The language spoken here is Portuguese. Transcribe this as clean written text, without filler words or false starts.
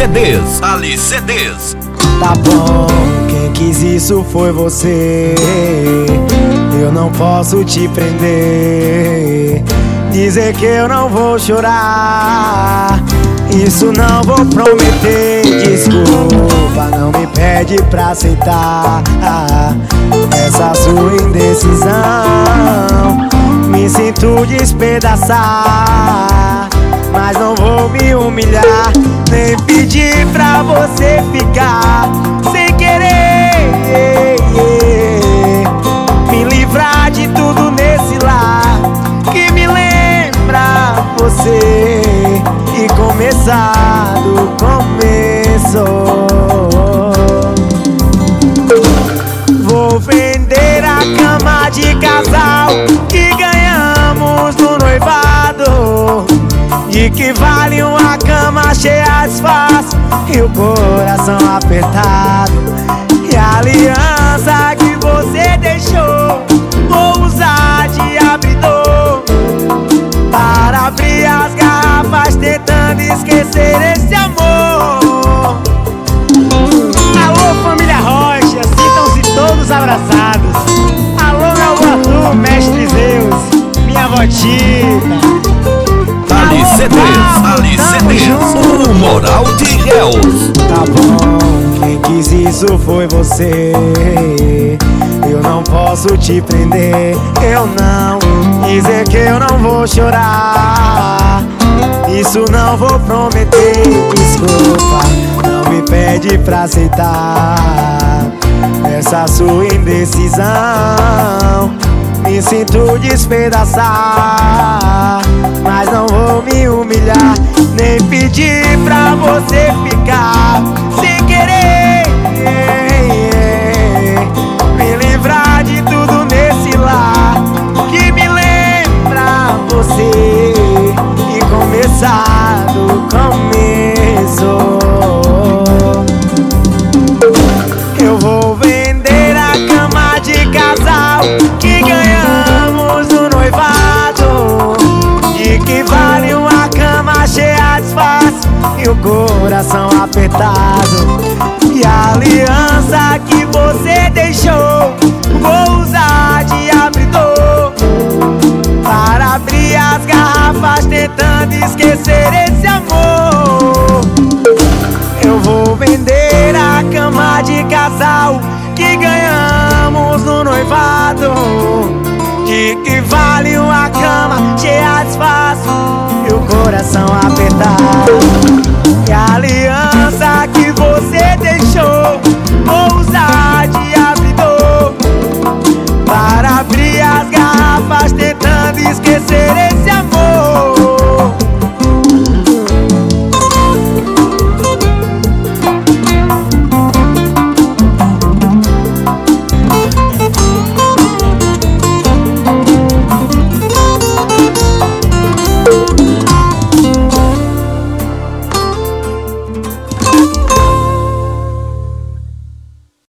CDs, Ali CDs. Tá bom, quem quis isso foi você. Eu não posso te prender, dizer que eu não vou chorar, isso não vou prometer. Desculpa, não me pede pra aceitar essa sua indecisão. Me sinto despedaçar, mas não vou me humilhar, nem pedir pra você ficar sem querer. Me livrar de tudo nesse lar que me lembra você, e começar do começo. Vou vender a cama de casal que ganhamos no noivado, e que vale uma cama cheia de espaço e o coração apertado. E a aliança que você deixou, vou usar de abridor para abrir as garrafas, tentando esquecer esse amor. Alô, família Rocha, sintam-se todos abraçados. Alô, meu Arthur, mestre Zeus, minha votina. Ali CDs, Ali CDs, o Moral de Réus. Tá bom, quem quis isso foi você. Eu não posso te prender, eu não dizer que eu não vou chorar, isso não vou prometer. Desculpa, não me pede pra aceitar essa sua indecisão. Me sinto despedaçar, mas não vou me humilhar, nem pedir pra você ficar sem querer. Me livrar de tudo nesse lar que me lembra você, e começar do começo. Eu vou vender a cama de casal que ganhamos no noivado, e que vale uma cama cheia de espaço e o coração apertado. E a aliança que você deixou, vou usar de abridor para abrir as garrafas, tentando esquecer esse amor. Eu vou vender a cama de casal que ganhamos no noivado, de que vale uma cama cheia de espaço e o coração apertado.